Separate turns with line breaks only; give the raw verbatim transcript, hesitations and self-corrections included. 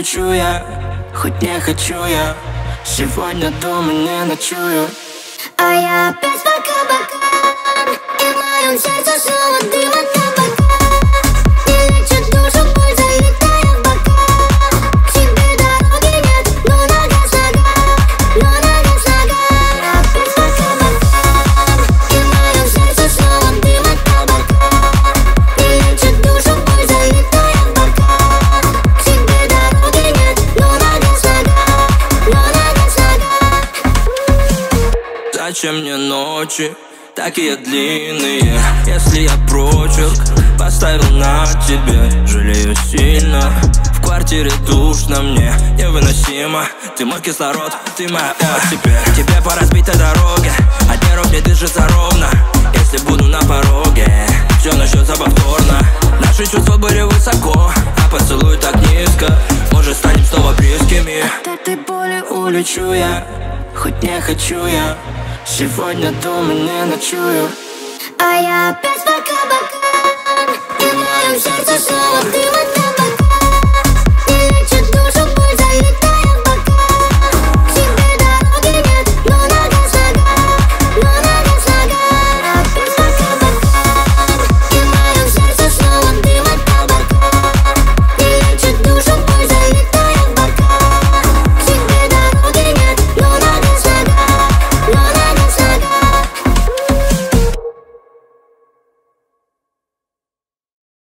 улечу я, хоть не хочу я. Сегодня дома не ночую.
А я опять по кабакам, и в моем сердце снова дым от табака. Не лечит душу боль, залетая в бока. К тебе дороги нет, но нога с нога, но нога с нога. Я опять по кабакам, и в моем сердце снова дым от табака. Не лечит душу боль, залетая в бока. К тебе дороги нет, но нога с нога, но нога с нога.
Зачем мне ночи такие длинные, если я прочерк поставил на тебе? Жалею сильно, в квартире душно мне, невыносимо. Ты мой кислород, ты моя а теперь тебе по разбитой дороге, одни рук не дышится ровно. Если буду на пороге, все начнется повторно. Наши чувства были высоко, а поцелуй так низко. Может, станем снова близкими.
От этой боли
Улечу я, хоть не хочу я. Сегодня дома не ночую.
а я опять по кабакам.